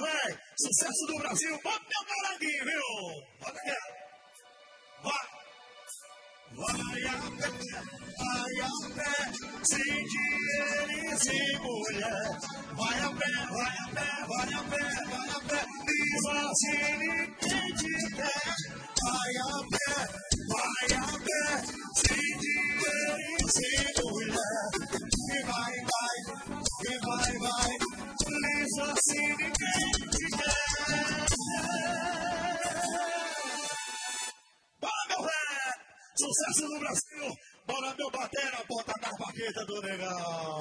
velho. Sucesso do Brasil. Bota meu caranguinho, viu? Bota aqui. Vai a pé, sem dinheiro e sem mulher. Vai a pé, diz assim ninguém te quer. Vai a pé, sem dinheiro e sem mulher. E vai, diz assim ninguém te quer. Bora, meu velho! Sucesso no Brasil! Bora, meu batera, bota na baqueta do negão!